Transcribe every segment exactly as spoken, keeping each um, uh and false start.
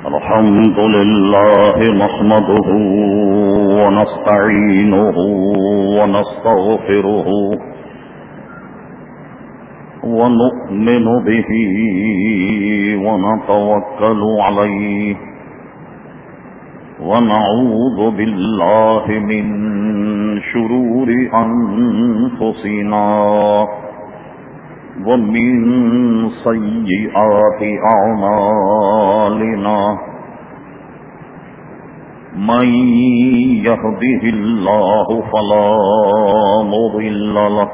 الحمد لله نحمده ونستعينه ونستغفره ونؤمن به ونتوكل عليه ونعوذ بالله من شرور أنفسنا ومن سيئات أعمالنا من يهده الله فلا مضل له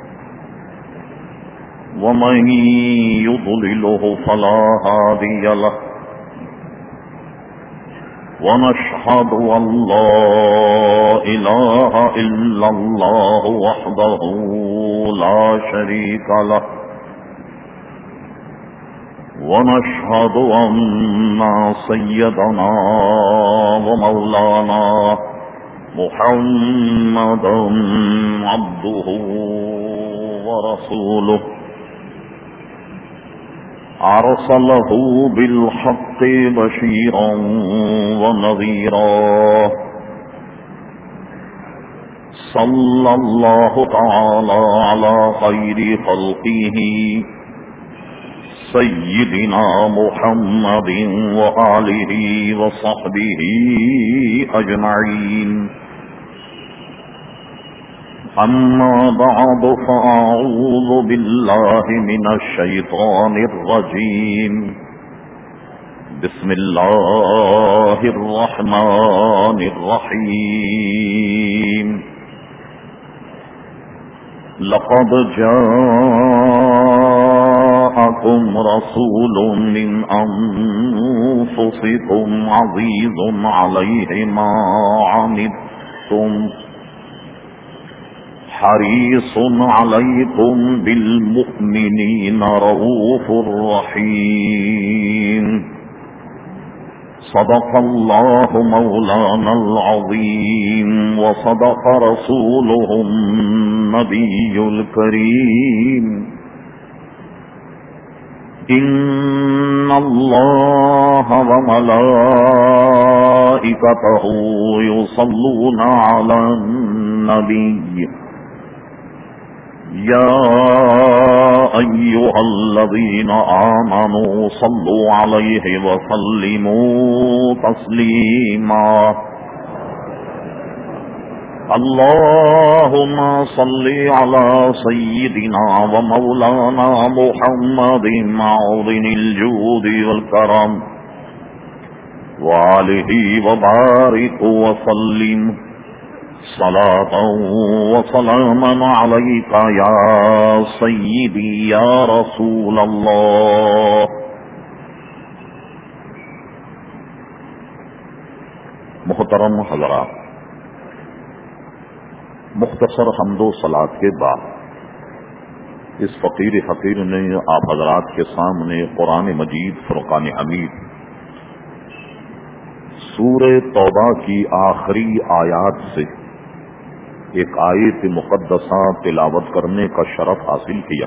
ومن يضلله فلا هادي له ونشهد أن لا إله إلا الله وحده لا شريك له ونشهد أن سيدنا ومولانا محمدا عبده ورسوله أرسله بالحق بشيرا ونذيرا صلى الله تعالى على خير خلقه سيدنا محمد وآله وصحبه أجمعين أما بعد فأعوذ بالله من الشيطان الرجيم بسم الله الرحمن الرحيم لقد جاءكم رسول من أنفسكم عزيز عليه ما عنتم حريص عليكم بالمؤمنين رؤوف رحيم صدق الله مولانا العظيم وصدق رسوله النبي الكريم إن الله وملائكته يصلون على النبي يا أيها الذين آمنوا صلوا عليه وسلموا تسليما اللهم صل على سيدنا ومولانا محمد معظم الجود والكرم وآله وبارك وسلم صلاة وسلاما عليك يا سيدي يا رسول الله. محترم حضرات، مختصر حمد و صلاۃ کے بعد اس فقیر حقیر نے آپ حضرات کے سامنے قرآن مجید فرقان حمید سورہ توبہ کی آخری آیات سے ایک آیت مقدسہ تلاوت کرنے کا شرف حاصل کیا.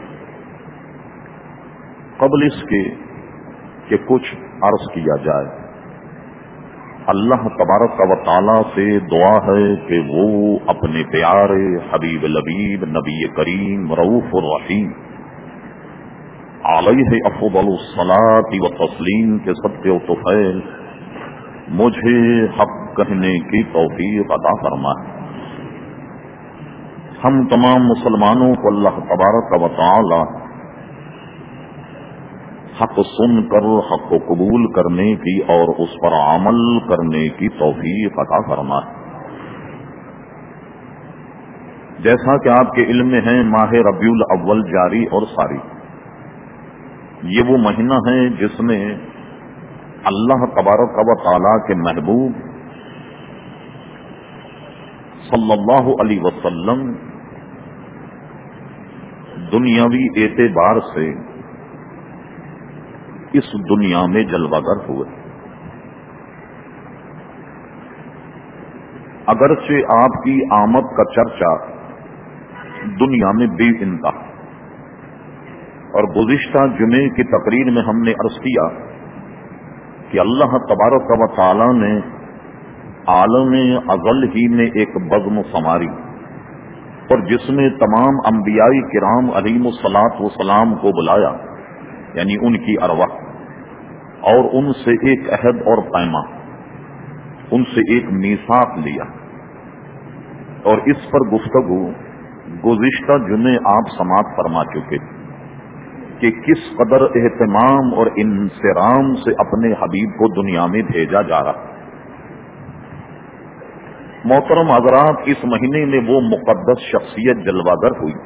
قبل اس کے کہ کچھ عرض کیا جائے، اللہ تبارک و تعالی سے دعا ہے کہ وہ اپنے پیارے حبیب لبیب نبی کریم رؤوف الرحیم علیہ افضل الصلاۃ و تسلیم کے صدقے و طفیل مجھے حق کہنے کی توفیق عطا فرمائے. ہم تمام مسلمانوں کو اللہ تبارک و تعالی حق سن کر حق کو قبول کرنے کی اور اس پر عمل کرنے کی توفیق عطا فرمائے. جیسا کہ آپ کے علم میں ہے، ماہ ربیع الاول جاری اور ساری یہ وہ مہینہ ہے جس میں اللہ تبارک و تعالی کے محبوب صلی اللہ علیہ وسلم دنیاوی اعتبار سے اس دنیا میں جلوہ گر ہوئے. اگرچہ آپ کی آمد کا چرچا دنیا میں بے انتہا، اور گزشتہ جمعے کی تقریر میں ہم نے عرض کیا کہ اللہ تبارک و تعالی نے عالم ازل ہی میں ایک بزم سماری اور جس میں تمام انبیاء کرام علیہم الصلاۃ والسلام کو بلایا، یعنی ان کی ارواح، اور ان سے ایک عہد اور پیما، ان سے ایک میثاق لیا، اور اس پر گفتگو گزشتہ جمعے آپ سماعت فرما چکے کہ کس قدر اہتمام اور انصرام سے اپنے حبیب کو دنیا میں بھیجا جا رہا۔ محترم حضرات، اس مہینے میں وہ مقدس شخصیت جلوہ گر ہوئی۔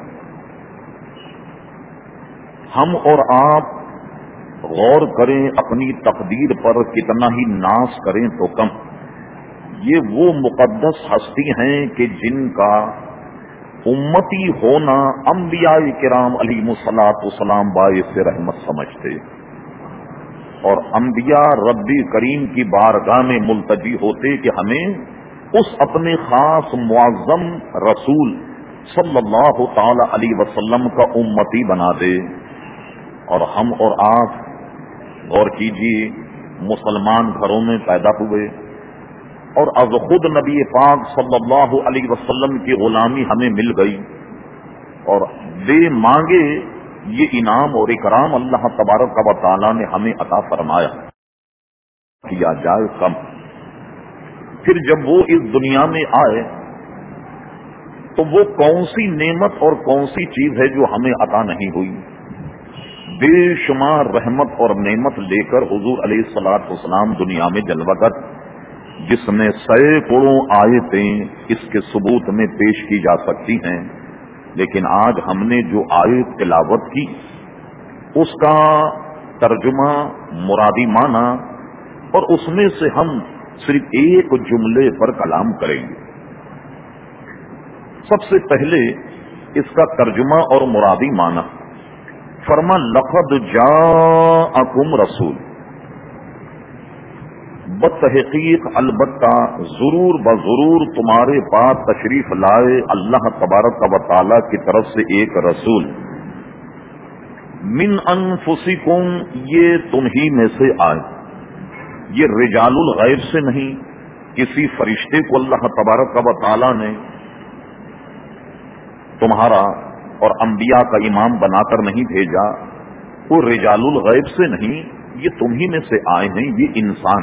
ہم اور آپ غور کریں اپنی تقدیر پر کتنا ہی ناز کریں تو کم، یہ وہ مقدس ہستی ہیں کہ جن کا امتی ہونا انبیاء کرام علیہم الصلاۃ والسلام باعث رحمت سمجھتے، اور انبیاء رب کریم کی بارگاہ میں ملتجی ہوتے کہ ہمیں اس اپنے خاص معظم رسول صلی اللہ تعالی علیہ وسلم کا امتی بنا دے۔ اور ہم اور آپ غور کیجیے، مسلمان گھروں میں پیدا ہوئے اور از خود نبی پاک صلی اللہ علیہ وسلم کی غلامی ہمیں مل گئی، اور بے مانگے یہ انعام اور اکرام اللہ تبارک و تعالی نے ہمیں عطا فرمایا، کیا جائے کم۔ پھر جب وہ اس دنیا میں آئے تو وہ کون سی نعمت اور کون سی چیز ہے جو ہمیں عطا نہیں ہوئی؟ بے شمار رحمت اور نعمت لے کر حضور علیہ الصلوۃ والسلام دنیا میں جلوہ گر، جس میں سینکڑوں آیتیں اس کے ثبوت میں پیش کی جا سکتی ہیں، لیکن آج ہم نے جو آیت تلاوت کی اس کا ترجمہ، مرادی معنی، اور اس میں سے ہم صرف ایک جملے پر کلام کریں گے۔ سب سے پہلے اس کا ترجمہ اور مرادی معنی، فرما لقد جاءکم رسول، بتحقیق البتہ ضرور بضرور تمہارے پاس تشریف لائے اللہ تبارک و تعالی کی طرف سے ایک رسول، من انفسکم، یہ تم ہی میں سے آئے، یہ رجال الغیب سے نہیں، کسی فرشتے کو اللہ تبارک و تعالی نے تمہارا اور انبیاء کا امام بنا کر نہیں بھیجا، وہ رجال الغیب سے نہیں، یہ تم ہی میں سے آئے ہیں، یہ انسان۔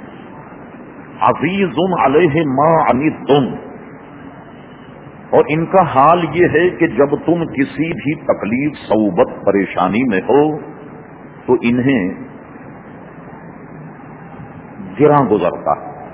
عزیز علیہ ما عنتم، اور ان کا حال یہ ہے کہ جب تم کسی بھی تکلیف، صعوبت، پریشانی میں ہو تو انہیں گراں گزرتا،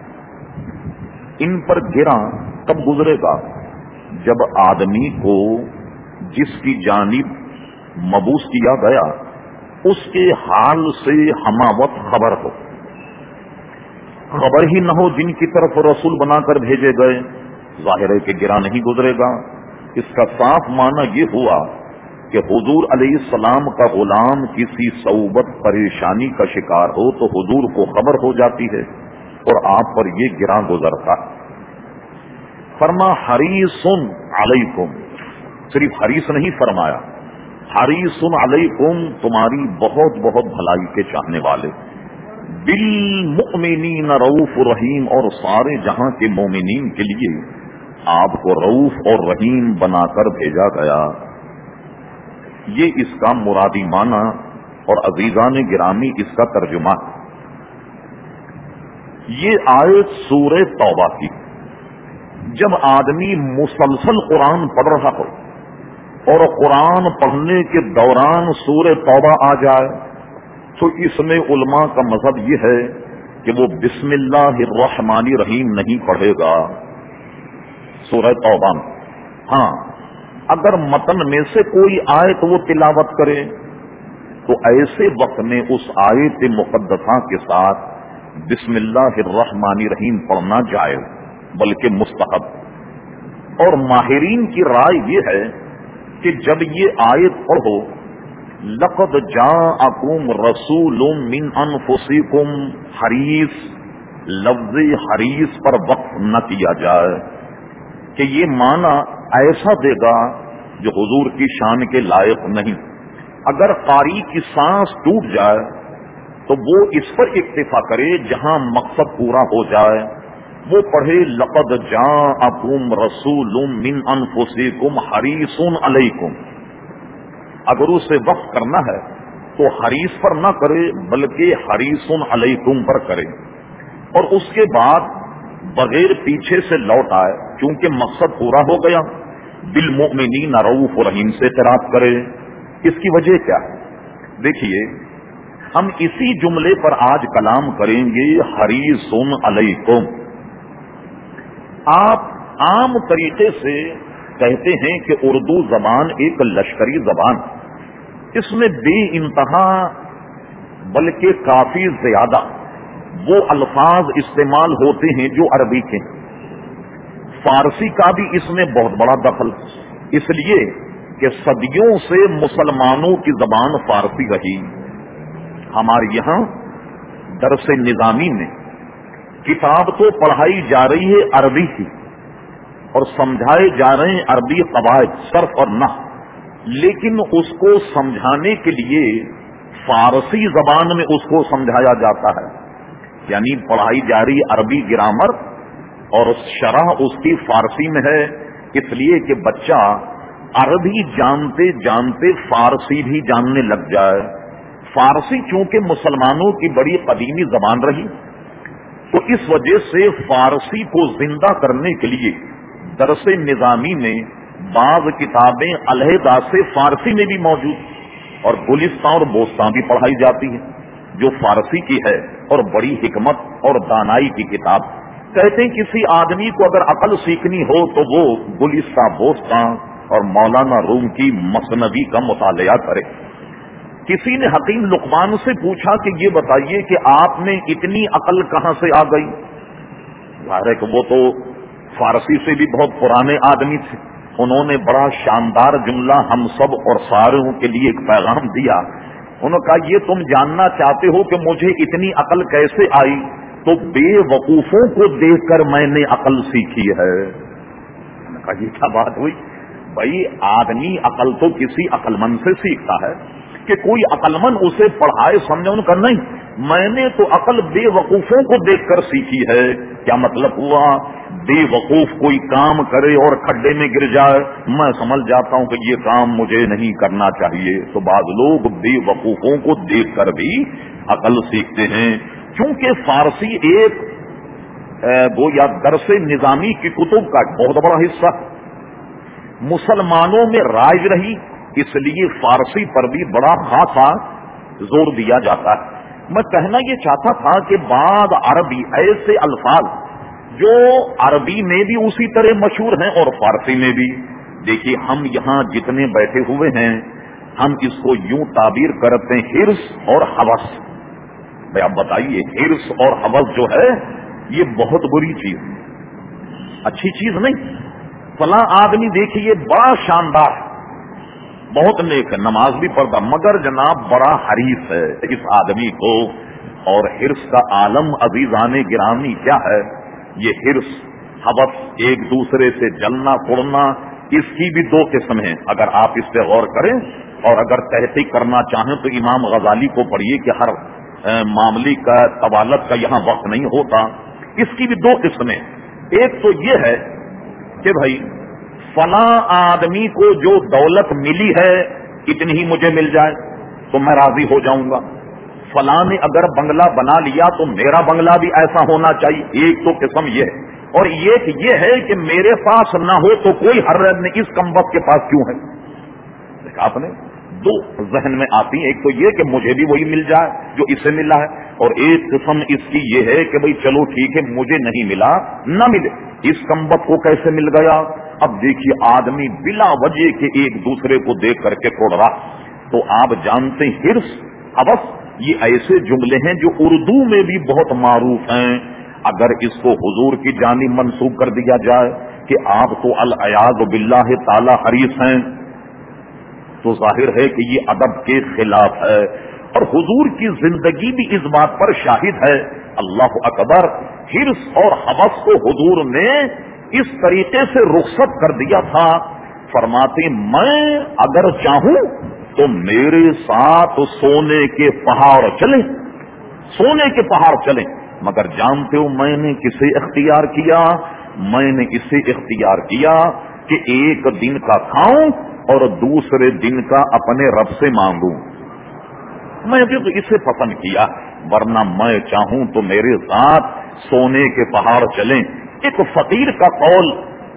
ان پر گراں کب گزرے گا؟ جب آدمی کو جس کی جانب مبعوث کیا گیا اس کے حال سے ہماوت خبر ہو، خبر ہی نہ ہو جن کی طرف رسول بنا کر بھیجے گئے، ظاہر ہے کہ گراں نہیں گزرے گا۔ اس کا صاف معنی یہ ہوا کہ حضور علیہ السلام کا غلام کسی صعوبت، پریشانی کا شکار ہو تو حضور کو خبر ہو جاتی ہے اور آپ پر یہ گراں گزرتا۔ فرما حریص علیکم، صرف حریص نہیں فرمایا، حریص علیکم، تمہاری بہت بہت بھلائی کے چاہنے والے، بالمؤمنین رؤوف رحیم، اور سارے جہاں کے مومنین کے لیے آپ کو رؤوف اور رحیم بنا کر بھیجا گیا۔ یہ اس کا مرادی معنی اور عزیزان گرامی اس کا ترجمہ۔ یہ آیت سورہ توبہ کی، جب آدمی مسلسل قرآن پڑھ رہا ہو اور قرآن پڑھنے کے دوران سورہ توبہ آ جائے تو اس میں علماء کا مذہب یہ ہے کہ وہ بسم اللہ الرحمن الرحیم نہیں پڑھے گا سورہ توبہ میں۔ ہاں، اگر متن میں سے کوئی آیت وہ تلاوت کرے تو ایسے وقت میں اس آیت مقدسہ کے ساتھ بسم اللہ الرحمن الرحیم پڑھنا جائز بلکہ مستحب۔ اور ماہرین کی رائے یہ ہے کہ جب یہ آیت پڑھو لقد جاءکم رسول من انفسکم حریص، لفظ حریص پر وقف نہ کیا جائے کہ یہ معنی ایسا دے گا جو حضور کی شان کے لائق نہیں۔ اگر قاری کی سانس ٹوٹ جائے تو وہ اس پر اکتفا کرے جہاں مقصد پورا ہو جائے. وہ پڑھے لقد جاءکم رسول من انفسکم حریص علیکم. اگر اسے وقف کرنا ہے تو حریص پر نہ کرے بلکہ حریص علیکم پر کرے، اور اس کے بعد بغیر پیچھے سے لوٹ آئے چونکہ مقصد پورا ہو گیا. بالمؤمنین رؤوف رحیم سے قرات کرے. اس کی وجہ کیا ہے؟ دیکھیے، ہم اسی جملے پر آج کلام کریں گے. حریص علیکم، آپ عام طریقے سے کہتے ہیں کہ اردو زبان ایک لشکری زبان، اس میں بے انتہا بلکہ کافی زیادہ وہ الفاظ استعمال ہوتے ہیں جو عربی کے. فارسی کا بھی اس میں بہت بڑا دخل، اس لیے کہ صدیوں سے مسلمانوں کی زبان فارسی رہی. ہمارے یہاں درس نظامی میں کتاب تو پڑھائی جا رہی ہے عربی کی، اور سمجھائے جا رہے ہیں عربی قواعد صرف اور نحو، لیکن اس کو سمجھانے کے لیے فارسی زبان میں اس کو سمجھایا جاتا ہے. یعنی پڑھائی جا رہی عربی گرامر اور شرح اس کی فارسی میں ہے، اس لیے کہ بچہ عربی جانتے جانتے فارسی بھی جاننے لگ جائے. فارسی چونکہ مسلمانوں کی بڑی قدیمی زبان رہی، تو اس وجہ سے فارسی کو زندہ کرنے کے لیے درس نظامی میں بعض کتابیں علیحدہ سے فارسی میں بھی موجود، اور گلستان اور بوستان بھی پڑھائی جاتی ہے جو فارسی کی ہے اور بڑی حکمت اور دانائی کی کتاب. کہتے ہیں کسی آدمی کو اگر عقل سیکھنی ہو تو وہ گلستان بوستان اور مولانا روم کی مثنوی کا مطالعہ کرے. کسی نے حکیم لقمان سے پوچھا کہ یہ بتائیے کہ آپ میں اتنی عقل کہاں سے آ گئی؟ ظاہر ہے کہ وہ تو فارسی سے بھی بہت پرانے آدمی تھے. انہوں نے بڑا شاندار جملہ ہم سب اور ساروں کے لیے ایک پیغام دیا. انہوں نے کہا یہ تم جاننا چاہتے ہو کہ مجھے اتنی عقل کیسے آئی؟ تو بے وقوفوں کو دیکھ کر میں نے عقل سیکھی ہے. میں نے کہا یہ کیا بات ہوئی؟ بھائی آدمی عقل تو کسی عقل مند سے سیکھتا ہے کہ کوئی عقل مند اسے پڑھائے سمجھے. ان کا نہیں، میں نے تو عقل بے وقوفوں کو دیکھ کر سیکھی ہے. کیا مطلب ہوا؟ بے وقوف کوئی کام کرے اور کھڈے میں گر جائے، میں سمجھ جاتا ہوں کہ یہ کام مجھے نہیں کرنا چاہیے. تو بعض لوگ بے وقوفوں کو دیکھ کر بھی عقل سیکھتے ہیں. چونکہ فارسی ایک گویا درس نظامی کی کتب کا بہت بڑا حصہ مسلمانوں میں رائج رہی، اس لیے فارسی پر بھی بڑا خاصا زور دیا جاتا ہے. میں کہنا یہ چاہتا تھا کہ بعض عربی ایسے الفاظ جو عربی میں بھی اسی طرح مشہور ہیں اور فارسی میں بھی. دیکھیے ہم یہاں جتنے بیٹھے ہوئے ہیں ہم اس کو یوں تعبیر کرتے ہیں حرص اور ہوس. بھائی آپ بتائیے، حرص اور ہوس جو ہے یہ بہت بری چیز، اچھی چیز نہیں. فلاں آدمی دیکھیے بڑا شاندار، بہت نیک ہے، نماز بھی پڑھتا، مگر جناب بڑا حریص ہے اس آدمی کو. اور حرص کا عالم عزیزان گرامی کیا ہے؟ یہ حرص ہوس ایک دوسرے سے جلنا پڑنا، اس کی بھی دو قسم ہیں. اگر آپ اس پہ غور کریں اور اگر تحقیق کرنا چاہیں تو امام غزالی کو پڑھیے کہ ہر معاملے کا طوالت کا یہاں وقت نہیں ہوتا. اس کی بھی دو قسمیں. ایک تو یہ ہے کہ بھائی فلاں آدمی کو جو دولت ملی ہے اتنی ہی مجھے مل جائے تو میں راضی ہو جاؤں گا. فلاں نے اگر بنگلہ بنا لیا تو میرا بنگلہ بھی ایسا ہونا چاہیے. ایک تو قسم یہ ہے. اور ایک یہ ہے کہ میرے پاس نہ ہو تو کوئی حرج نہیں، اس کمبخت کے پاس کیوں ہے. دیکھا آپ نے، دو ذہن میں آتی ہیں. ایک تو یہ کہ مجھے بھی وہی مل جائے جو اسے ملا ہے، اور ایک قسم اس کی یہ ہے کہ بھئی چلو ٹھیک ہے مجھے نہیں ملا نہ ملے، اس کمبخت کو کیسے مل گیا. اب دیکھیے آدمی بلا وجہ کے ایک دوسرے کو دیکھ کر کے کوڑ رہا. تو آپ جانتے ہیں حرص ہوس یہ ایسے جملے ہیں جو اردو میں بھی بہت معروف ہیں. اگر اس کو حضور کی جانب منسوب کر دیا جائے کہ آپ تو العیاذ باللہ تعالی حریص ہیں تو ظاہر ہے کہ یہ ادب کے خلاف ہے. اور حضور کی زندگی بھی اس بات پر شاہد ہے. اللہ اکبر. حرص اور ہوس کو حضور نے اس طریقے سے رخصت کر دیا تھا. فرماتے میں اگر چاہوں تو میرے ساتھ سونے کے پہاڑ چلیں سونے کے پہاڑ چلیں، مگر جانتے ہو میں نے کسے اختیار کیا؟ میں نے اسے اختیار کیا کہ ایک دن کا کھاؤں اور دوسرے دن کا اپنے رب سے مانگوں. میں بھی تو اسے پسند کیا، ورنہ میں چاہوں تو میرے ساتھ سونے کے پہاڑ چلیں. ایک فقیر کا قول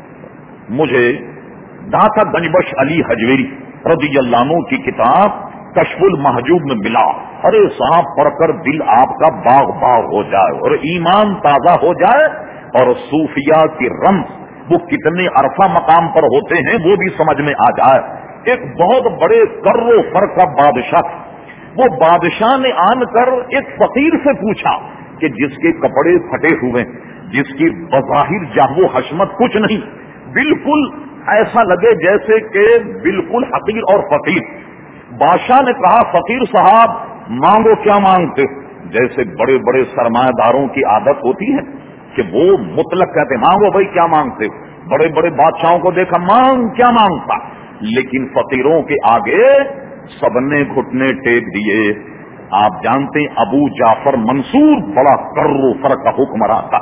مجھے داتا گنجبخش علی حجویری رضی اللہ عنہ کی کتاب کشف المحجوب میں ملا. ارے صاحب پڑھ کر دل آپ کا باغ باغ ہو جائے اور ایمان تازہ ہو جائے، اور صوفیاء کی رمز وہ کتنے عرفہ مقام پر ہوتے ہیں وہ بھی سمجھ میں آ جائے. ایک بہت بڑے کر و فر کا بادشاہ تھا. وہ بادشاہ نے آن کر ایک فقیر سے پوچھا کہ جس کے کپڑے پھٹے ہوئے، جس کی بظاہر جاہ و حشمت کچھ نہیں، بالکل ایسا لگے جیسے کہ بالکل حقیر اور فقیر. بادشاہ نے کہا فقیر صاحب مانگو کیا مانگتے؟ جیسے بڑے بڑے سرمایہ داروں کی عادت ہوتی ہے کہ وہ مطلق کہتے مانگو بھائی کیا مانگتے. بڑے بڑے بادشاہوں کو دیکھا مانگ کیا مانگتا، لیکن فقیروں کے آگے سب نے گھٹنے ٹیک دیے. آپ جانتے ہیں ابو جعفر منصور بڑا کر و فر کا حکمراں تھا.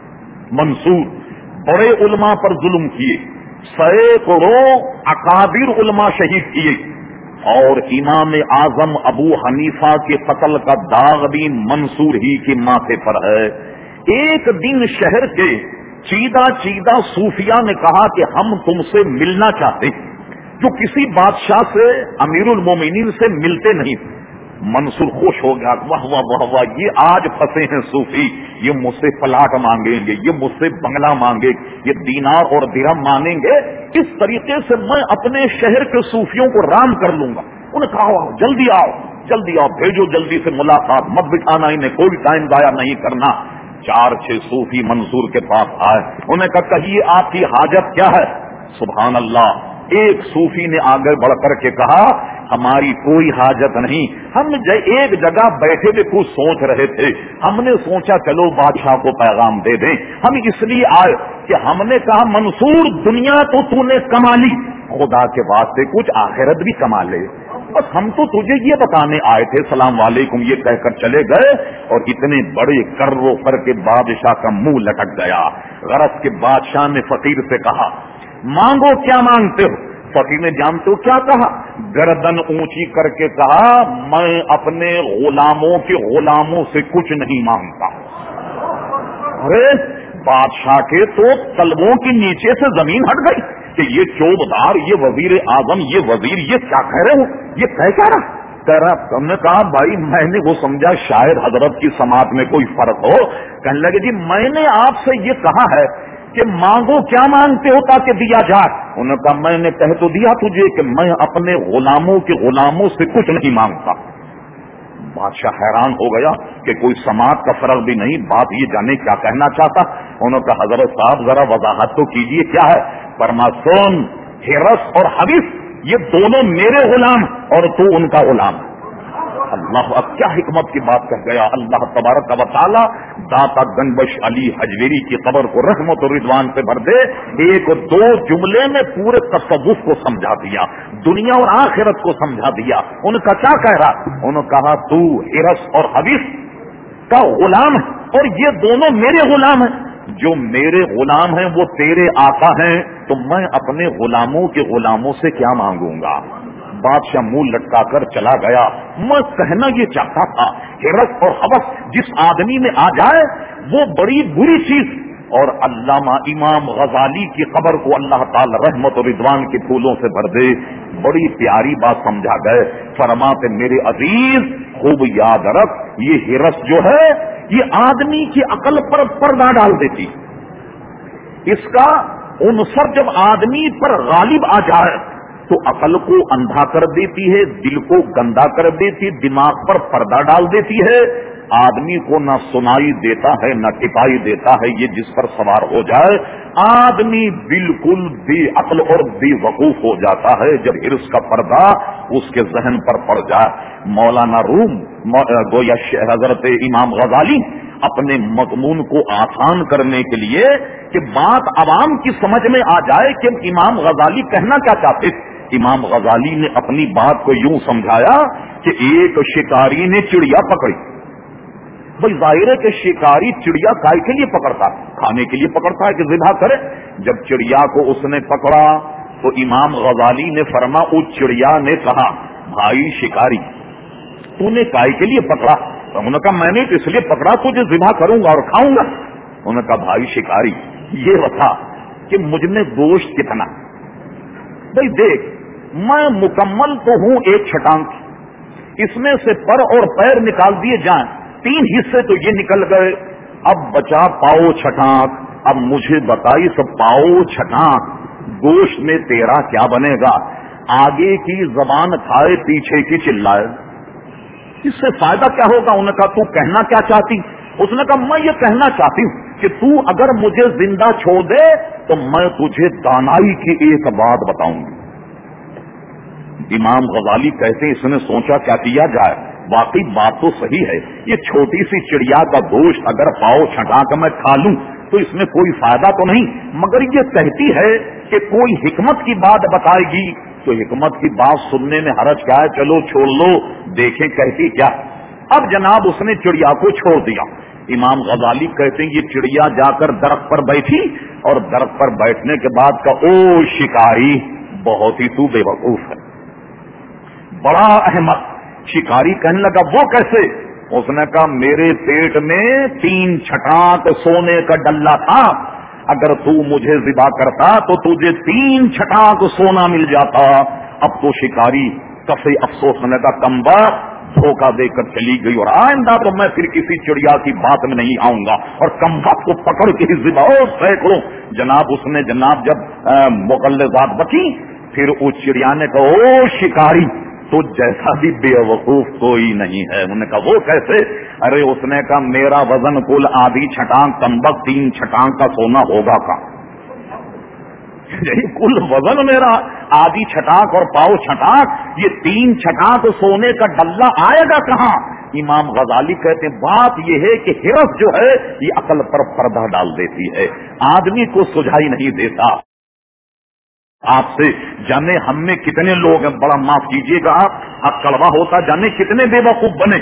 منصور بڑے علماء پر ظلم کیے، سینکڑوں اکابر علماء شہید کیے، اور امام اعظم ابو حنیفہ کے قتل کا داغ بھی منصور ہی کے ماتھے پر ہے. ایک دن شہر کے چیدہ چیدہ صوفیاء نے کہا کہ ہم تم سے ملنا چاہتے ہیں، جو کسی بادشاہ سے امیر المومنین سے ملتے نہیں. منصور خوش ہو گیا، واہ واہ واہ واہ، یہ آج پھنسے ہیں صوفی، یہ مجھ سے پلاٹ مانگیں گے، یہ مجھ سے بنگلہ مانگے، یہ دینار اور درہم مانگیں گے. اس طریقے سے میں اپنے شہر کے صوفیوں کو رام کر لوں گا. انہیں کہا جلدی آؤ جلدی آؤ، بھیجو جلدی سے ملاقات، مت بٹھانا، انہیں کوئی ٹائم ضائع نہیں کرنا. چار چھ صوفی منصور کے پاس آئے. انہیں کہا کہیے آپ کی حاجت کیا ہے؟ سبحان اللہ. ایک صوفی نے آگے بڑھ کر کے کہا ہماری کوئی حاجت نہیں، ہم ایک جگہ بیٹھے ہوئے کچھ سوچ رہے تھے، ہم نے سوچا چلو بادشاہ کو پیغام دے دیں. ہم اس لیے آئے کہ ہم نے کہا منصور دنیا تو تو نے کما لی، خدا کے واسطے کچھ آخرت بھی کما لے. بس ہم تو تجھے یہ بتانے آئے تھے سلام علیکم یہ کہہ کر چلے گئے، اور اتنے بڑے کر و فر کے بادشاہ کا منہ لٹک گیا. غرض کے بادشاہ نے فقیر سے کہا مانگو کیا مانگتے ہو؟ فقیر نے جانتے ہو کیا کہا؟ گردن اونچی کر کے کہا میں اپنے غلاموں کے غلاموں سے کچھ نہیں مانگتا. ارے بادشاہ کے تو قلبوں کے نیچے سے زمین ہٹ گئی کہ یہ چوبدار، یہ وزیر اعظم، یہ وزیر، یہ کیا کہہ رہے ہو؟ یہ کہہ کیا رہا کہہ رہا ہم نے کہا بھائی میں نے وہ سمجھا شاید حضرت کی سماعت میں کوئی فرق ہو. کہنے لگے جی میں نے آپ سے یہ کہا ہے کہ مانگو کیا مانگتے ہو تاکہ دیا جائے. انہوں نے کہا میں نے کہہ تو دیا تجھے کہ میں اپنے غلاموں کے غلاموں سے کچھ نہیں مانگتا. بادشاہ حیران ہو گیا کہ کوئی سماعت کا فرق بھی نہیں، بات یہ جانے کیا کہنا چاہتا. انہوں نے کہا حضرت صاحب ذرا وضاحت تو کیجئے کیا ہے؟ فرما سن ہرس اور حبیث یہ دونوں میرے غلام اور تو ان کا غلام. اللہ اب کیا حکمت کی بات کہہ گیا. اللہ تبارک و تعالی داتا گنجبخش علی حجویری کی قبر کو رحمت و رضوان سے بھر دے. ایک دو جملے میں پورے تصوف کو سمجھا دیا، دنیا اور آخرت کو سمجھا دیا. ان کا کیا کہہ رہا؟ انہوں نے کہا تو ہرس اور حبیث کا غلام ہے اور یہ دونوں میرے غلام ہیں. جو میرے غلام ہیں وہ تیرے آقا ہیں، تو میں اپنے غلاموں کے غلاموں سے کیا مانگوں گا؟ بادشاہ منہ لٹکا کر چلا گیا. میں کہنا یہ چاہتا تھا ہرس اور حبس جس آدمی میں آ جائے وہ بڑی بری چیز. اور علامہ امام غزالی کی قبر کو اللہ تعالی رحمت و رضوان کے پھولوں سے بھر دے. بڑی پیاری بات سمجھا گئے. فرماتے میرے عزیز خوب یاد رکھ یہ ہرس جو ہے یہ آدمی کی عقل پر پردہ ڈال دیتی. اس کا عنصر جب آدمی پر غالب آ جائے تو عقل کو اندھا کر دیتی ہے، دل کو گندا کر دیتی، دماغ پر پردہ ڈال دیتی ہے. آدمی کو نہ سنائی دیتا ہے نہ ٹپائی دیتا ہے. یہ جس پر سوار ہو جائے آدمی بالکل بے عقل اور بے وقوف ہو جاتا ہے جب ہرس کا پردہ اس کے ذہن پر پڑ جائے. مولانا روم گویا حضرت امام غزالی اپنے مضمون کو آسان کرنے کے لیے کہ بات عوام کی سمجھ میں آ جائے کہ امام غزالی کہنا کیا چاہتے تھے، امام غزالی نے اپنی بات کو یوں سمجھایا کہ ایک شکاری نے چڑیا پکڑی، بھائی ظاہر ہے کہ شکاری چڑیا کائے کے لیے پکڑتا ہے؟ کھانے کے لیے پکڑتا ہے کہ ذبح کرے؟ جب چڑیا کو اس نے پکڑا تو امام غزالی نے فرما اس چڑیا نے کہا بھائی شکاری تو نے کائے کے لیے پکڑا؟ انہوں نے کہا میں نے اس لیے پکڑا تجھے ذبح کروں گا اور کھاؤں گا۔ انہوں نے کہا بھائی شکاری یہ بتا کہ مجھ میں گوشت کتنا؟ بھائی دیکھ میں مکمل تو ہوں ایک چھٹانک، اس میں سے پر اور پیر نکال دیے جائیں تین حصے تو یہ نکل گئے، اب بچا پاؤ چھٹانک۔ اب مجھے بتائی سب پاؤ چھٹانک گوشت میں تیرا کیا بنے گا؟ آگے کی زبان کھائے پیچھے کی چلائے، اس سے فائدہ کیا ہوگا؟ انہوں نے کہا تو کہنا کیا چاہتی؟ اس نے کہا میں یہ کہنا چاہتی ہوں کہ تو اگر مجھے زندہ چھوڑ دے تو میں تجھے دانائی کی ایک بات بتاؤں گی۔ امام غزالی کہتے ہیں اس نے سوچا کیا کیا جائے، واقعی بات تو صحیح ہے، یہ چھوٹی سی چڑیا کا گوشت اگر پاؤ چھٹا کر میں کھا لوں تو اس میں کوئی فائدہ تو نہیں، مگر یہ کہتی ہے کہ کوئی حکمت کی بات بتائے گی، تو حکمت کی بات سننے میں حرج کیا ہے، چلو چھوڑ لو دیکھیں کہتی کیا۔ اب جناب اس نے چڑیا کو چھوڑ دیا۔ امام غزالی کہتے ہیں یہ چڑیا جا کر درخت پر بیٹھی اور درخت پر بیٹھنے کے بعد کا او شکاری بہت ہی تو بے وقوف ہے، بڑا احمق۔ شکاری کہنے لگا وہ کیسے؟ اس نے کہا میرے پیٹ میں تین چھٹانک سونے کا ڈلہ تھا، اگر تو مجھے ذبح کرتا تو تجھے تین چھٹانک سونا مل جاتا۔ اب تو شکاری کفے افسوس ہونے کا کمبا دھوکہ دے کر چلی گئی، اور آئندہ تو میں پھر کسی چڑیا کی بات میں نہیں آؤں گا، اور کمبا کو پکڑ کے ذبح اور سینکڑوں جناب اس نے جناب جب مغلظات بچی پھر اس چڑیا نے کہا او شکاری تو جیسا بھی بے وقوف کوئی نہیں ہے۔ انہوں نے کہا وہ کیسے؟ ارے اس نے کہا میرا وزن کل آدھی چھٹانک تمبک تین چھٹانک کا سونا ہوگا کا، یہی کل وزن میرا آدھی چھٹانک اور پاؤ چھٹانک، یہ تین چھٹانک سونے کا ڈلہ آئے گا کہاں؟ امام غزالی کہتے ہیں بات یہ ہے کہ حرص جو ہے یہ عقل پر پردہ ڈال دیتی ہے، آدمی کو سجھائی نہیں دیتا۔ آپ سے جانے ہم میں کتنے لوگ ہیں، بڑا معاف کیجیے گا آپ کڑوا ہوتا، جانے کتنے بے وقوف بنے۔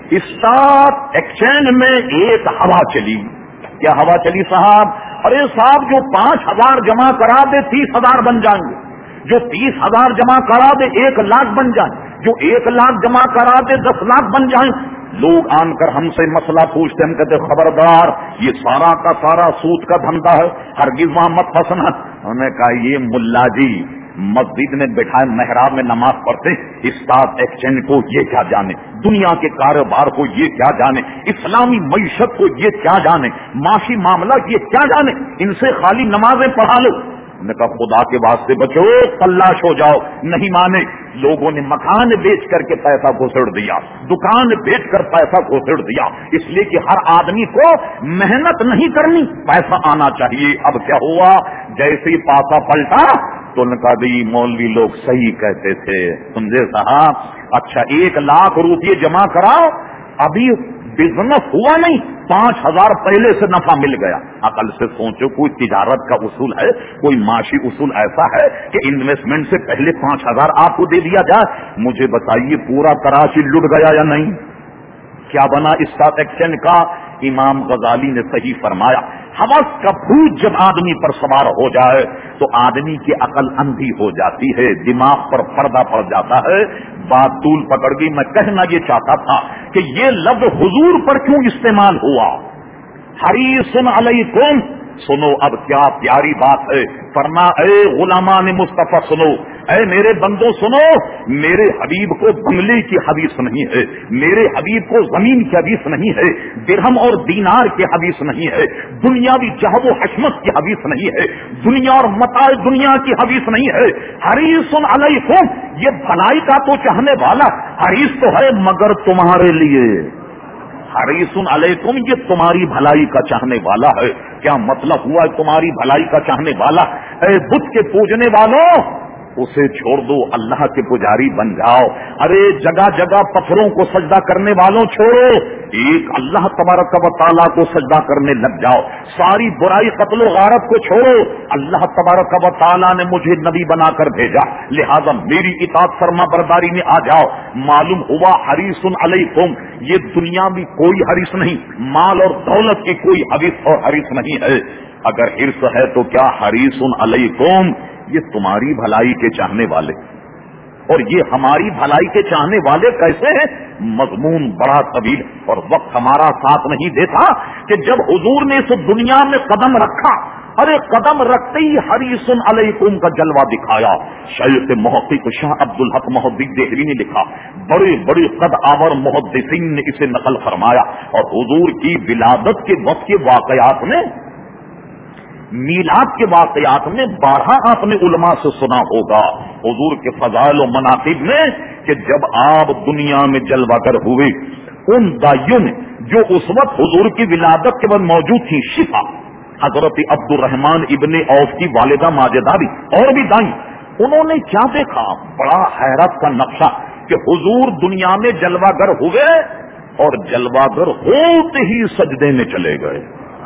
اسٹاک ایکسچینج میں ایک ہوا چلی، کیا ہوا چلی صاحب؟ ارے صاحب جو پانچ ہزار جمع کرا دے تیس ہزار بن جائیں گے، جو تیس ہزار جمع کرا دے ایک لاکھ بن جائیں، جو ایک لاکھ جمع کرا دے دس لاکھ بن جائیں۔ لوگ آن کر ہم سے مسئلہ پوچھتے، ہم کہتے خبردار یہ سارا کا سارا سود کا دھندا ہے، ہرگز وہاں مت پھنسنا۔ انہوں نے کہا یہ ملا جی مسجد میں بیٹھائے محراب میں نماز پڑھتے، اسٹاک ایکسچینج کو یہ کیا جانے، دنیا کے کاروبار کو یہ کیا جانے، اسلامی معیشت کو یہ کیا جانے، معاشی معاملہ یہ کیا جانے، ان سے خالی نمازیں پڑھا لو۔ نے کہا خدا کے واسطے بچو تلاش ہو جاؤ، نہیں مانے۔ لوگوں نے مکان بیچ کر کے پیسہ گھسڑ دیا، دکان بیچ کر پیسہ گھسڑ دیا، اس لیے کہ ہر آدمی کو محنت نہیں کرنی، پیسہ آنا چاہیے۔ اب کیا ہوا؟ جیسے ہی پاسا پلٹا تو نے کہا دی مولوی لوگ صحیح کہتے تھے، سمجھے صاحب؟ اچھا ایک لاکھ روپے جمع کراؤ، ابھی بزنس ہوا نہیں، پانچ ہزار پہلے سے نفع مل گیا۔ عقل سے سوچو کوئی تجارت کا اصول ہے، کوئی معاشی اصول ایسا ہے کہ انویسٹمنٹ سے پہلے پانچ ہزار آپ کو دے دیا جائے؟ مجھے بتائیے پورا کراچی لٹ گیا یا نہیں؟ کیا بنا اسٹاک ایکسچینج کا؟ امام غزالی نے صحیح فرمایا، ہوس کا بھوت جب آدمی پر سوار ہو جائے تو آدمی کی عقل اندھی ہو جاتی ہے، دماغ پر پردہ پڑ جاتا ہے، بات طول پکڑ گئی۔ میں کہنا یہ چاہتا تھا کہ یہ لفظ حضور پر کیوں استعمال ہوا؟ حریص علیکم، سنو اب کیا پیاری بات ہے، فرما اے غلامان مصطفیٰ سنو، اے میرے بندوں سنو، میرے حبیب کو بنگلے کی حدیث نہیں ہے، میرے حبیب کو زمین کی حدیث نہیں ہے، درہم اور دینار کی حدیث نہیں ہے، دنیاوی جہب و حشمت کی حدیث نہیں ہے، دنیا اور متاع دنیا کی حدیث نہیں ہے۔ حریص علیکم، یہ بھلائی کا تو چاہنے والا، حریص تو ہے مگر تمہارے لیے، حریص علیکم یہ تمہاری بھلائی کا چاہنے والا ہے۔ کیا مطلب ہوا ہے تمہاری بھلائی کا چاہنے والا؟ اے بت کے پوجنے والوں اسے چھوڑ دو، اللہ کے پجاری بن جاؤ۔ ارے جگہ جگہ پتھروں کو سجدہ کرنے والوں چھوڑو، ایک اللہ تبارک و تعالیٰ کو سجدہ کرنے لگ جاؤ, ساری برائی قتل و غارت کو چھوڑو. اللہ تبارک و تعالیٰ نے مجھے نبی بنا کر بھیجا, لہذا میری اطاعت فرما برداری میں آ جاؤ. معلوم ہوا حریص علیکم, یہ دنیا میں کوئی حریص نہیں, مال اور دولت کی کوئی حریص اور حریص نہیں ہے. اگر حرص ہے تو کیا حریص علیکم, یہ تمہاری بھلائی کے چاہنے والے. اور یہ ہماری بھلائی کے چاہنے والے کیسے ہیں؟ مضمون بڑا طویل اور وقت ہمارا ساتھ نہیں دیتا کہ جب حضور نے اس دنیا میں قدم رکھا, ارے قدم رکھتے ہی حریص علیکم کا جلوہ دکھایا. شیخ محقق شاہ عبد الحق محدث دہلوی نے لکھا, بڑے بڑے قد آور محدثین نے اسے نقل فرمایا. اور حضور کی ولادت کے وقت کے واقعات میں, میلاد کے واقعات میں بارہ آپ نے علماء سے سنا ہوگا حضور کے فضائل و مناقب میں, کہ جب آپ دنیا میں جلوہ گر ہوئے, ان دائیوں نے جو اس وقت حضور کی ولادت کے بعد موجود تھی, شفا حضرت عبد الرحمان ابن عوف کی والدہ ماجدہ بھی اور بھی دائیں, انہوں نے کیا دیکھا؟ بڑا حیرت کا نقشہ کہ حضور دنیا میں جلوہ گر ہوئے اور جلوہ گر ہوتے ہی سجدے میں چلے گئے.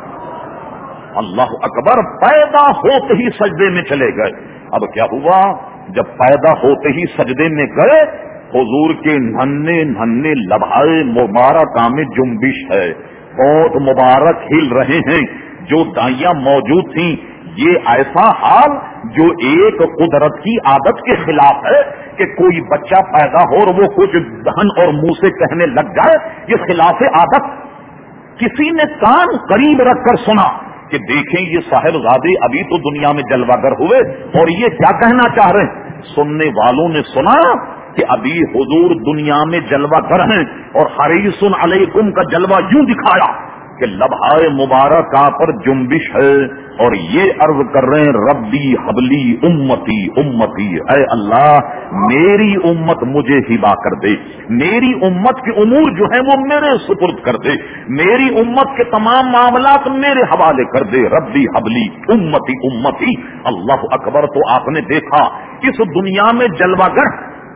اللہ اکبر, پیدا ہوتے ہی سجدے میں چلے گئے. اب کیا ہوا؟ جب پیدا ہوتے ہی سجدے میں گئے, حضور کے ننھے ننھے لبھائے مبارکہ میں جنبش ہے, بہت مبارک ہل رہے ہیں. جو دائیاں موجود تھیں, یہ ایسا حال جو ایک قدرت کی عادت کے خلاف ہے کہ کوئی بچہ پیدا ہو اور وہ کچھ دہن اور منہ سے کہنے لگ جائے, یہ خلاف عادت. کسی نے کان قریب رکھ کر سنا کہ دیکھیں یہ صاحبزادے ابھی تو دنیا میں جلوہ گر ہوئے اور یہ کیا کہنا چاہ رہے ہیں. سننے والوں نے سنا کہ ابھی حضور دنیا میں جلوہ گر ہیں اور حریص علیکم کا جلوہ یوں دکھایا کہ لبھائے مبارکہ پر جنبش ہے, اور یہ عرض کر رہے ہیں ربی حبلی امتی امتی, اے اللہ میری امت مجھے ہبا کر دے, میری امت کے امور جو ہیں وہ میرے سپرد کر دے, میری امت کے تمام معاملات میرے حوالے کر دے. ربی حبلی امتی امتی. اللہ اکبر. تو آپ نے دیکھا اس دنیا میں جلوہ گر,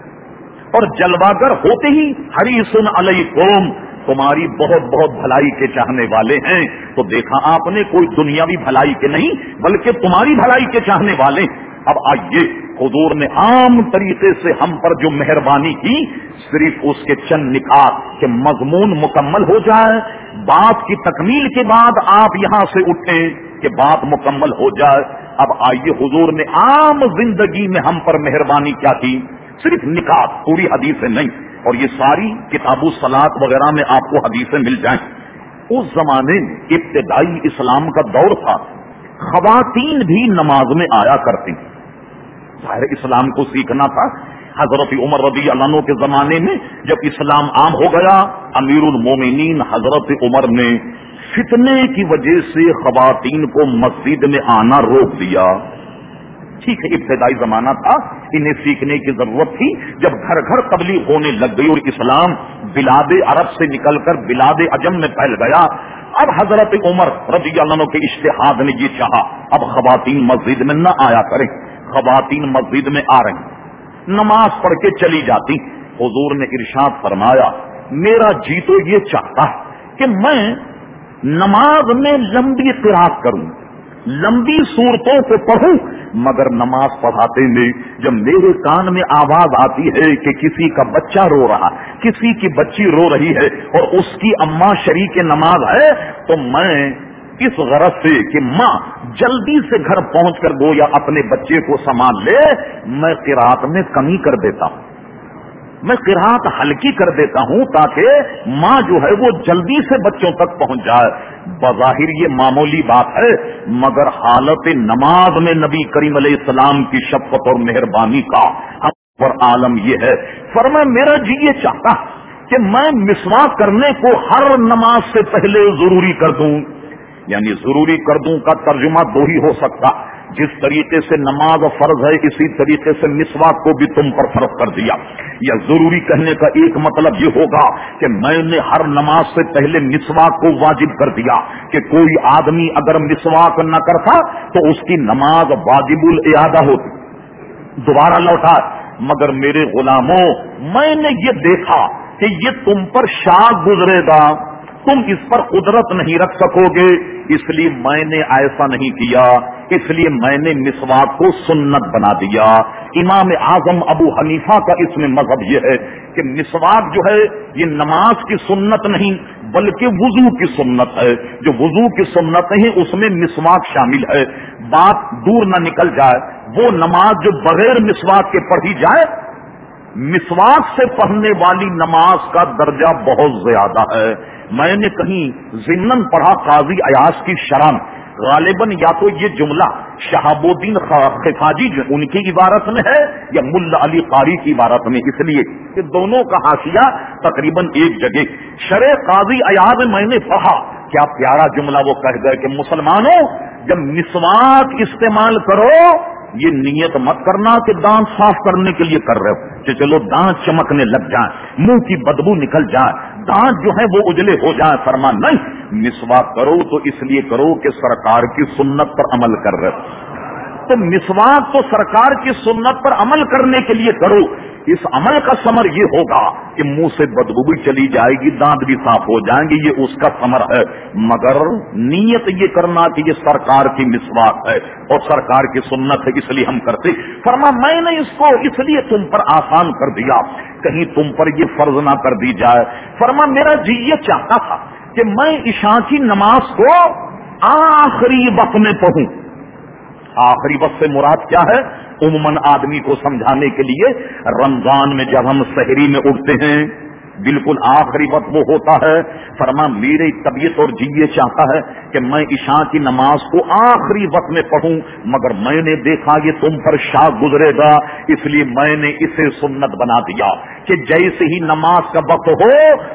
اور جلوہ گر ہوتے ہی حریص علیکم, تمہاری بہت بہت بھلائی کے چاہنے والے ہیں. تو دیکھا آپ نے کوئی دنیاوی بھلائی کے نہیں بلکہ تمہاری بھلائی کے چاہنے والے. اب آئیے, حضور نے عام طریقے سے ہم پر جو مہربانی کی, صرف اس کے چند نکات کہ مضمون مکمل ہو جائے, بات کی تکمیل کے بعد آپ یہاں سے اٹھیں کہ بات مکمل ہو جائے. اب آئیے, حضور نے عام زندگی میں ہم پر مہربانی کیا کی, صرف نکات, پوری حدیثیں نہیں, اور یہ ساری کتاب الصلاۃ وغیرہ میں آپ کو حدیثیں مل جائیں. اس زمانے میں ابتدائی اسلام کا دور تھا, خواتین بھی نماز میں آیا کرتی. ظاہر اسلام کو سیکھنا تھا. حضرت عمر رضی اللہ عنہ کے زمانے میں جب اسلام عام ہو گیا, امیر المومنین حضرت عمر نے فتنے کی وجہ سے خواتین کو مسجد میں آنا روک دیا. ٹھیک ہے, ابتدائی زمانہ تھا, انہیں سیکھنے کی ضرورت تھی. جب گھر گھر تبلیغ ہونے لگ گئی اور اسلام بلاد عرب سے نکل کر بلاد عجم میں پھیل گیا, اب حضرت عمر رضی اللہ عنہ کے اجتہاد نے یہ چاہا اب خواتین مسجد میں نہ آیا کریں. خواتین مسجد میں آ رہی, نماز پڑھ کے چلی جاتی. حضور نے ارشاد فرمایا, میرا جی تو یہ چاہتا ہے کہ میں نماز میں لمبی قرات کروں, لمبی صورتوں کو پڑھوں, مگر نماز پڑھاتے میں جب میرے کان میں آواز آتی ہے کہ کسی کا بچہ رو رہا, کسی کی بچی رو رہی ہے اور اس کی اماں شریک نماز ہے, تو میں اس غرض سے کہ ماں جلدی سے گھر پہنچ کر گو یا اپنے بچے کو سنبھال لے, میں قرات میں کمی کر دیتا ہوں, میں قرات ہلکی کر دیتا ہوں تاکہ ماں جو ہے وہ جلدی سے بچوں تک پہنچ جائے. بظاہر یہ معمولی بات ہے, مگر حالت نماز میں نبی کریم علیہ السلام کی شفقت اور مہربانی کا ہم پر عالم یہ ہے. فرمایا میرا جی یہ چاہتا کہ میں مسواک کرنے کو ہر نماز سے پہلے ضروری کر دوں. یعنی ضروری کر دوں کا ترجمہ دو ہی ہو سکتا, جس طریقے سے نماز فرض ہے اسی طریقے سے مسواک کو بھی تم پر فرض کر دیا. یا ضروری کہنے کا ایک مطلب یہ ہوگا کہ میں نے ہر نماز سے پہلے مسواک کو واجب کر دیا کہ کوئی آدمی اگر مسواک نہ کرتا تو اس کی نماز واجب الاعادہ ہوتی, دوبارہ لوٹا. مگر میرے غلاموں, میں نے یہ دیکھا کہ یہ تم پر شاق گزرے گا, تم اس پر قدرت نہیں رکھ سکوگے، اس لیے میں نے ایسا نہیں کیا، اس لیے میں نے مسواک کو سنت بنا دیا۔ امام اعظم ابو حنیفہ کا اس میں مذہب یہ ہے کہ مسواک جو ہے یہ نماز کی سنت نہیں بلکہ وضو کی سنت ہے، جو وضو کی سنت ہے اس میں مسواک شامل ہے۔ بات دور نہ نکل جائے، وہ نماز جو بغیر مسواک کے پڑھی جائے، مسواک سے پڑھنے والی نماز کا درجہ بہت زیادہ ہے۔ میں نے کہیں ضمن پڑھا قاضی ایاز کی شرح، غالباً یا تو یہ جملہ شہاب الدین خفاجی جو ان کی عبارت میں ہے یا ملا علی قاری کی عبارت میں، اس لیے کہ دونوں کا حاشیہ تقریباً ایک جگہ۔ شرح قاضی ایاز میں نے پڑھا، کیا پیارا جملہ وہ کہہ گئے کہ مسلمانوں جب مسواک استعمال کرو یہ نیت مت کرنا کہ دانت صاف کرنے کے لیے کر رہے ہو کہ چلو دانت چمکنے لگ جائیں، منہ کی بدبو نکل جائے، دانت جو ہے وہ اجلے ہو جائیں، فرما نہیں، مسواک کرو تو اس لیے کرو کہ سرکار کی سنت پر عمل کر رہے ہو، تو مسواک تو سرکار کی سنت پر عمل کرنے کے لیے کرو۔ اس عمل کا ثمر یہ ہوگا کہ منہ سے بدبو بھی چلی جائے گی، دانت بھی صاف ہو جائیں گے، یہ اس کا ثمر ہے، مگر نیت یہ کرنا کہ یہ سرکار کی مسواک ہے اور سرکار کی سنت ہے اس لیے ہم کرتے۔ فرما میں نے اس کو اس لیے تم پر آسان کر دیا کہیں تم پر یہ فرض نہ کر دی جائے۔ فرما میرا جی یہ چاہتا تھا کہ میں عشاء کی نماز کو آخری وقت میں پڑھوں۔ آخری وقت سے مراد کیا ہے؟ عموماً آدمی کو سمجھانے کے لیے رمضان میں جب ہم سحری میں اٹھتے ہیں بالکل آخری وقت وہ ہوتا ہے۔ فرما میری طبیعت اور جی یہ چاہتا ہے کہ میں عشاء کی نماز کو آخری وقت میں پڑھوں، مگر میں نے دیکھا یہ تم پر شاہ گزرے گا، اس لیے میں نے اسے سنت بنا دیا کہ جیسے ہی نماز کا وقت ہو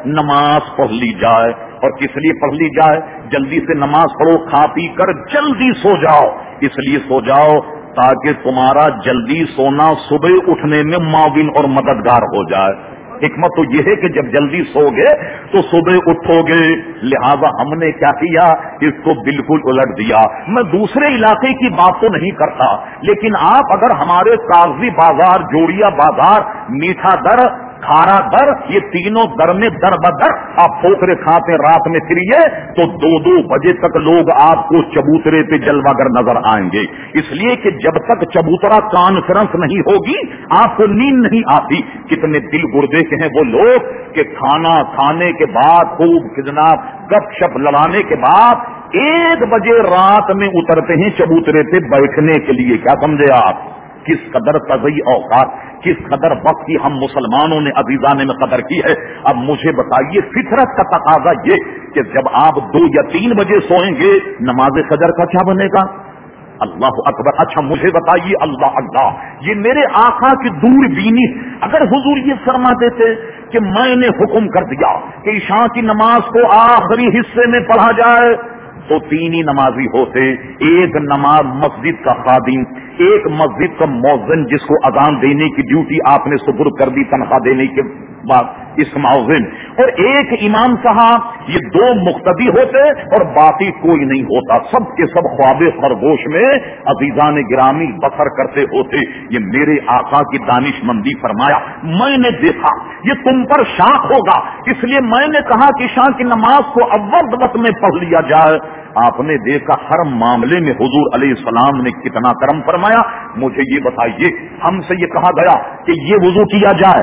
نماز پڑھ لی جائے۔ اور کس لیے پڑھ لی جائے؟ جلدی سے نماز پڑھو، کھا پی کر جلدی سو جاؤ، اس لیے سو جاؤ تاکہ تمہارا جلدی سونا صبح اٹھنے میں معاون اور مددگار ہو جائے۔ حکمت تو یہ ہے کہ جب جلدی سو گے تو صبح اٹھو گے، لہذا ہم نے کیا کیا، اس کو بالکل الٹ دیا۔ میں دوسرے علاقے کی بات تو نہیں کرتا، لیکن آپ اگر ہمارے کاغذی بازار، جوڑیا بازار، میٹھا در، کھارا در، یہ تینوں در میں در بدر آپ پھوکرے کھاتے رات میں پھریے تو دو دو بجے تک لوگ آپ کو چبوترے پہ جلوہ گر نظر آئیں گے، اس لیے کہ جب تک چبوترا کانفرنس نہیں ہوگی آپ کو نیند نہیں آتی۔ کتنے دل گردے کے ہیں وہ لوگ کہ کھانا کھانے کے بعد خوب جناب گپ شپ لڑانے کے بعد ایک بجے رات میں اترتے ہیں چبوترے پہ بیٹھنے کے لیے۔ کیا سمجھے آپ؟ کس قدر تضیع اوقات، کس قدر وقت کی ہم مسلمانوں نے عزیزان میں قدر کی ہے۔ اب مجھے بتائیے فطرت کا تقاضا یہ کہ جب آپ دو یا تین بجے سوئیں گے نماز فجر کا کیا بنے گا؟ اللہ اکبر۔ اچھا مجھے بتائیے، اللہ اللہ یہ میرے آقا کی دور بینی، اگر حضور یہ فرما دیتے کہ میں نے حکم کر دیا کہ عشاء کی نماز کو آخری حصے میں پڑھا جائے تو تین ہی نمازی ہوتے، ایک نماز مسجد کا خادم، ایک مسجد کا مؤذن جس کو اذان دینے کی ڈیوٹی آپ نے سپرد کر دی تنخواہ دینے کے بعد، اس مؤذن، اور ایک امام صاحب، یہ دو مقتدی ہوتے اور باقی کوئی نہیں ہوتا، سب کے سب خواب خرگوش میں عزیزان گرامی بسر کرتے ہوتے۔ یہ میرے آقا کی دانش مندی فرمایا میں نے دیکھا یہ تم پر شاق ہوگا، اس لیے میں نے کہا کہ عشاء کی نماز کو اول وقت میں پڑھ لیا جائے۔ آپ نے دیکھا ہر معاملے میں حضور علیہ السلام نے کتنا کرم فرمایا۔ مجھے یہ بتائیے، ہم سے یہ کہا گیا کہ یہ وضو کیا جائے،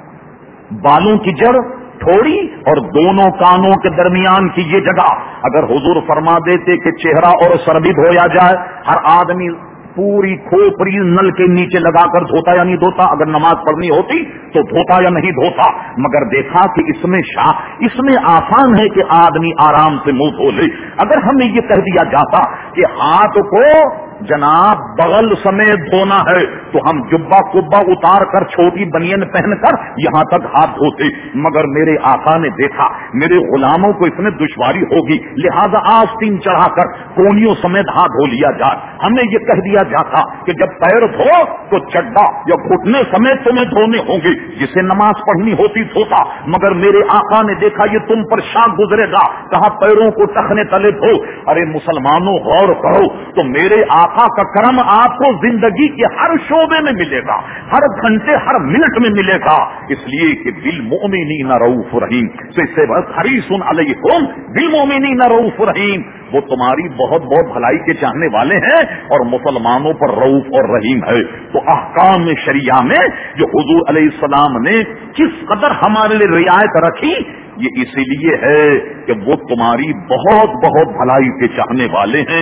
بالوں کی جڑ تھوڑی اور دونوں کانوں کے درمیان کی یہ جگہ، اگر حضور فرما دیتے کہ چہرہ اور سر بھی دھویا جائے، ہر آدمی پوری کھوپڑی نل کے نیچے لگا کر دھوتا یا نہیں دھوتا، اگر نماز پڑھنی ہوتی تو دھوتا یا نہیں دھوتا، مگر دیکھا کہ اس میں شاہ اس میں آسان ہے کہ آدمی آرام سے منہ دھو لے۔ اگر ہمیں یہ کہہ دیا جاتا کہ ہاتھ کو جناب بغل سمیت دھونا ہے تو ہم جبہ کبا اتار کر چھوٹی بنین پہن کر یہاں تک ہاتھ دھوتے، مگر میرے آقا نے دیکھا میرے غلاموں کو اس میں دشواری ہوگی، لہذا آستین چڑھا کر کونیوں سمیت ہاتھ دھو لیا جائے۔ ہمیں یہ کہہ دیا جاتا کہ جب پیر دھو تو چڈا یا گھٹنے سمیت تمہیں دھونے ہوں گے، جسے نماز پڑھنی ہوتی دھوتا، مگر میرے آقا نے دیکھا یہ تم پر شاق گزرے گا، کہا پیروں کو ٹخنے تلے دھو۔ ارے مسلمانوں غور کرو تو میرے آقا کا کرم آپ کو زندگی کے ہر شو شعبے میں ملے گا، ہر گھنٹے ہر منٹ میں ملے گا، اس لیے کہ بالمؤمنین رؤوف رحیم، تو اس سے بس حریص علیکم بالمؤمنین رؤوف رحیم، وہ تمہاری بہت بہت بھلائی کے چاہنے والے ہیں اور مسلمانوں پر رؤوف اور رحیم ہے۔ تو احکام شریعہ میں جو حضور علیہ السلام نے کس قدر ہمارے لیے رعایت رکھی، یہ اسی لیے ہے کہ وہ تمہاری بہت بہت بھلائی کے چاہنے والے ہیں۔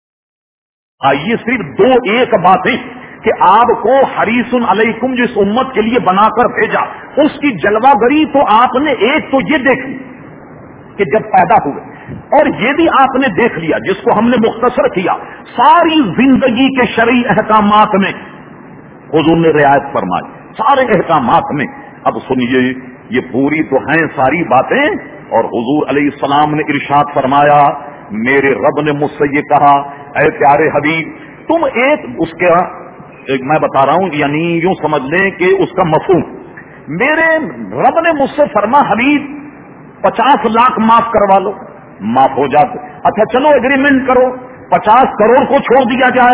آئیے صرف دو ایک باتیں کہ آپ کو حریص علیکم جس امت کے لیے بنا کر بھیجا، اس کی جلوہ گری تو آپ نے ایک تو یہ دیکھی کہ جب پیدا ہوئے، اور یہ بھی آپ نے دیکھ لیا جس کو ہم نے مختصر کیا، ساری زندگی کے شرعی احکامات میں حضور نے رعایت فرمائی، سارے احکامات میں۔ اب سنیے، یہ پوری تو ہیں ساری باتیں، اور حضور علیہ السلام نے ارشاد فرمایا، میرے رب نے مجھ سے یہ کہا، اے پیارے حبیب تم ایک اس کے ایک میں بتا رہا ہوں، یعنی یوں سمجھ لیں کہ اس کا مفہوم، میرے رب نے مجھ سے فرما حبیب پچاس لاکھ معاف کروا لو، معاف ہو جاتے، اچھا چلو ایگریمنٹ کرو پچاس کروڑ کو چھوڑ دیا جائے،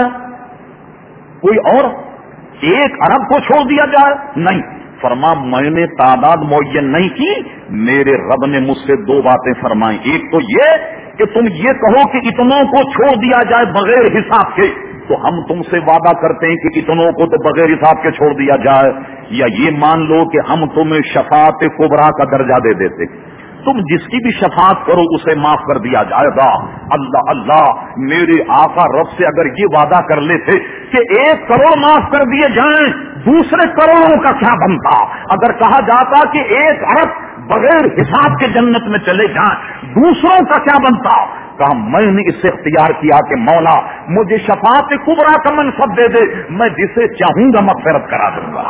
کوئی اور ایک ارب کو چھوڑ دیا جائے، نہیں، فرما میں نے تعداد معین نہیں کی، میرے رب نے مجھ سے دو باتیں فرمائیں، ایک تو یہ کہ تم یہ کہو کہ اتنوں کو چھوڑ دیا جائے بغیر حساب کے، تو ہم تم سے وعدہ کرتے ہیں کہ اتنوں کو تو بغیر حساب کے چھوڑ دیا جائے، یا یہ مان لو کہ ہم تمہیں شفاعت کبریٰ کا درجہ دے دیتے، تم جس کی بھی شفاعت کرو اسے معاف کر دیا جائے گا۔ اللہ اللہ، میرے آقا رب سے اگر یہ وعدہ کر لیتے کہ ایک کروڑ معاف کر دیے جائیں، دوسرے کروڑوں کا کیا بنتا؟ اگر کہا جاتا کہ ایک ارب بغیر حساب کے جنت میں چلے جائیں، دوسروں کا کیا بنتا؟ کہا میں نے اس سے اختیار کیا کہ مولا مجھے شفاعت کبریٰ کا منصب دے دے، میں جسے چاہوں گا مغفرت کرا دوں گا،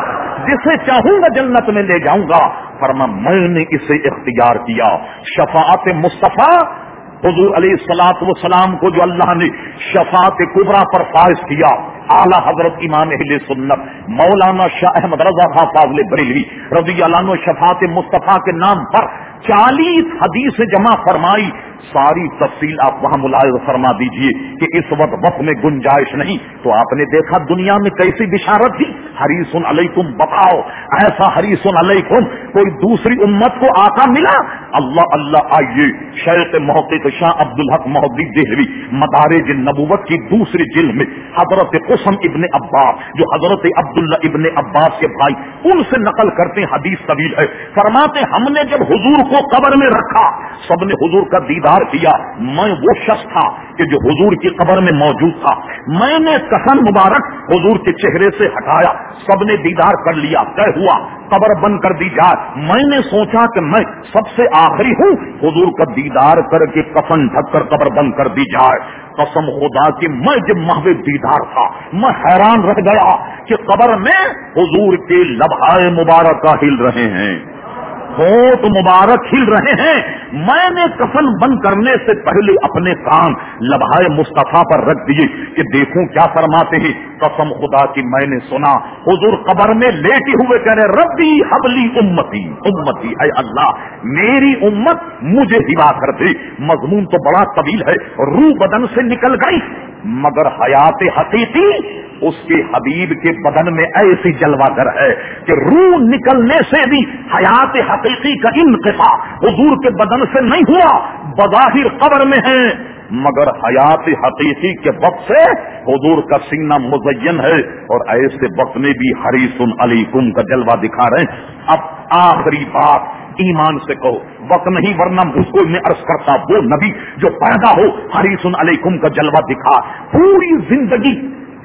جسے چاہوں گا جنت میں لے جاؤں گا۔ فرما میں نے اسے اختیار کیا۔ شفاعت مصطفیٰ حضور علیہ الصلوۃ والسلام کو جو اللہ نے شفاعت کبریٰ پر فائز کیا، اعلی حضرت امام اہل سنت مولانا شاہ احمد رضا خان فاضل بریلوی رضی اللہ عنہ شفاعت مصطفیٰ کے نام پر چالیس حدیث جمع فرمائی، ساری تفصیل آپ وہاں ملاحظہ فرما دیجئے کہ اس وقت وقت میں گنجائش نہیں، تو آپ نے دیکھا دنیا میں کیسی بشارت تھی، حریص علیکم، بتاؤ ایسا حریص علیکم کوئی دوسری امت کو آقا ملا؟ اللہ اللہ، آئیے شیخ محقق شاہ عبدالحق محدث دہلوی مدارج النبوت کی دوسری جلد میں حضرت قسم ابن عباس جو حضرت عبداللہ ابن عباس کے بھائی ان سے نقل کرتے، حدیث طویل ہے، فرماتے ہم نے جب حضور کو قبر میں رکھا، سب نے حضور کا دیدار کیا، میں وہ شخص تھا کہ جو حضور کی قبر میں موجود تھا، میں نے کفن مبارک حضور کے چہرے سے ہٹایا، سب نے دیدار کر لیا، طے ہوا قبر بند کر دی جائے، میں نے سوچا کہ میں سب سے آخری ہوں، حضور کا دیدار کر کے کفن ڈھک کر قبر بند کر دی جائے۔ قسم خدا کی میں جب محو دیدار تھا میں حیران رہ گیا کہ قبر میں حضور کے لبھائے مبارکہ ہل رہے ہیں، ہونٹ مبارک ہل رہے ہیں۔ میں نے کفن بند کرنے سے پہلے اپنے کان لبھائے مصطفیٰ پر رکھ دیے کہ دیکھوں کیا فرماتے ہیں۔ قسم خدا کی میں نے سنا حضور قبر میں لیٹے ہوئے کہہ رہے ربی حبلی امتی امتی، اے اللہ میری امت مجھے ہبا کر دے۔ مضمون تو بڑا طویل ہے، روح بدن سے نکل گئی، مگر حیات حقیقی اس کے حبیب کے بدن میں ایسی جلوہ گر ہے کہ روح نکلنے سے بھی حیات حقیقی کا انقطاع حضور کے بدن سے نہیں ہوا، بظاہر قبر میں ہے مگر حیات حقیقی کے وقت سے حضور کا سینہ مزین ہے، اور ایسے وقت میں بھی حریص علیکم کا جلوہ دکھا رہے ہیں۔ اب آخری بات ایمان سے کہو، وقت نہیں ورنہ اس کو میں عرض کرتا، وہ نبی جو پیدا ہو حریص علیکم کا جلوہ دکھا، پوری زندگی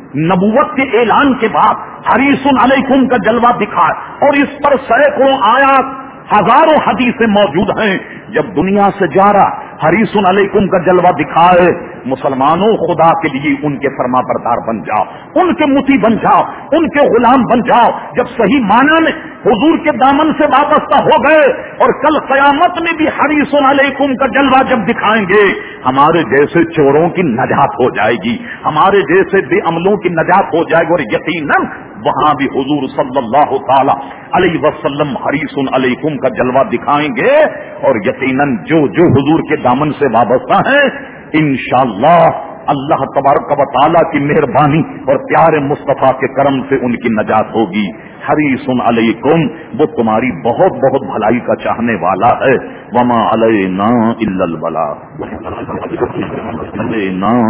نبوت کے اعلان کے بعد حریص علیکم کا جلوہ دکھائے، اور اس پر سینکڑوں آیات ہزاروں حدیثیں موجود ہیں۔ جب دنیا سے جا رہا حریص علیکم کا جلوہ دکھائے، مسلمانوں خدا کے لیے ان کے فرما بردار بن جاؤ، ان کے مطیع بن جاؤ، ان کے غلام بن جاؤ۔ جب صحیح معنی میں حضور کے دامن سے وابستہ ہو گئے اور کل قیامت میں بھی حریص علیکم کا جلوہ جب دکھائیں گے، ہمارے جیسے چوروں کی نجات ہو جائے گی، ہمارے جیسے بے عملوں کی نجات ہو جائے گی، اور یقیناً وہاں بھی حضور صلی اللہ تعالی علیہ وسلم حریص علیکم کا جلوہ دکھائیں گے، اور یقیناً جو جو حضور کے دامن سے وابستہ ہیں انشاءاللہ اللہ تبارک و تعالیٰ کی مہربانی اور پیارے مصطفیٰ کے کرم سے ان کی نجات ہوگی. حریص علیکم، وہ تمہاری بہت بہت بھلائی کا چاہنے والا ہے. وما علینا الا البلاغ، علینا